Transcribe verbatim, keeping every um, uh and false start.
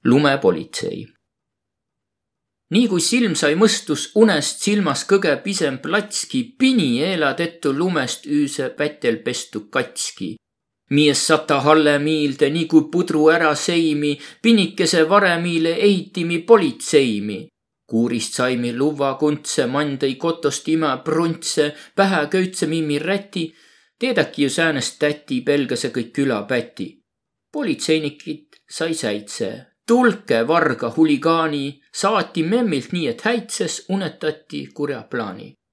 lumepolitsei. Nii kui silm sai mõstus unest silmas kõge pisem platski, pini eeladettu lumest üüse pätel pestu katski. Mies sata halle miilde, nii kui pudru ära seimi, pinikese varemiile ehitimi politseimi. Kuurist saimi luva kuntse, mandai kotost ima pruntse, pähe köitse mimi räti, teedaki ju säänest täti, pelgase kõik külapäti. Politseinikid sai säitse. Tulke varga huligaani, saati memmilt nii, et häitses, unetati kurja plaani.